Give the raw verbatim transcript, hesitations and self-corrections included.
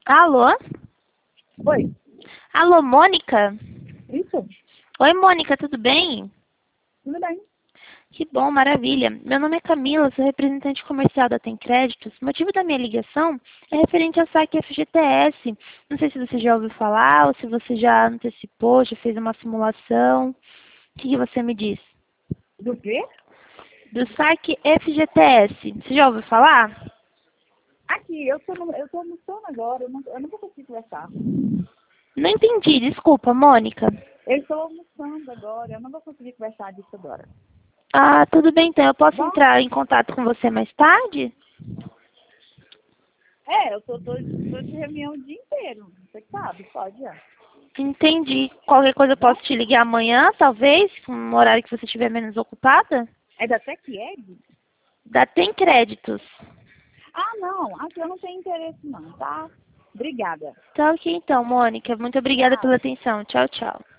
Alô? Oi, Alô, Mônica? isso? Oi, Mônica, tudo bem? Tudo bem? Que bom, maravilha. Meu nome é Camila, sou representante comercial da Tem Créditos. O motivo da minha ligação é referente ao saque F G T S. Não sei se você já ouviu falar ou se você já antecipou, já fez uma simulação. O que que você me diz? Do quê? Do saque F G T S. Você já ouviu falar? Aqui, eu tô, no, eu tô no sono agora, eu não, eu não vou conseguir conversar. Não entendi, desculpa, Mônica. Eu estou almoçando agora, eu não vou conseguir conversar disso agora. Ah, tudo bem então. Eu posso Bom, entrar em contato com você mais tarde? é, eu tô, tô, tô de reunião o dia inteiro, você que sabe, pode, é. Entendi. Qualquer coisa eu Bom, posso te ligar amanhã, talvez, um horário que você estiver menos ocupada? é da TecEd? Da Tem Créditos. Ah, não, aqui eu não tenho interesse não, tá? Obrigada. Tá ok então, Mônica. Muito obrigada Tchau. pela atenção. Tchau, tchau.